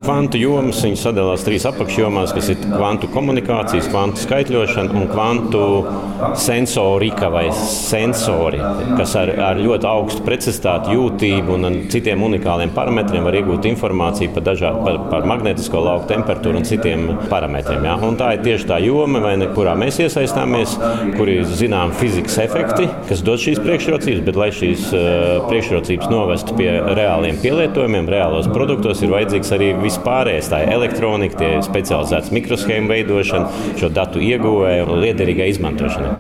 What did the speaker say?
Kvantu jomas sadalās 3 apakšjomās, kas ir kvantu komunikācijas, kvantu skaitļošana un kvantu sensorika vai sensori, kas ar ļoti augstu precizitāti, jūtību un citiem unikāliem parametriem var iegūt informāciju par magnētisko lauku temperatūru un citiem parametriem. Ja? Un tā ir tieši tā joma, kurā mēs iesaistāmies, kur ir zinām fizikas efekti, kas dod šīs priekšrocības, bet lai šīs priekšrocības novestu pie reāliem pielietojumiem, reālos produktos, ir vajadzīgs arī vispārējais. Tā ir elektronika, tie specializētas mikroshēmu veidošana, šo datu ieguve un liederīgai izmantošanai.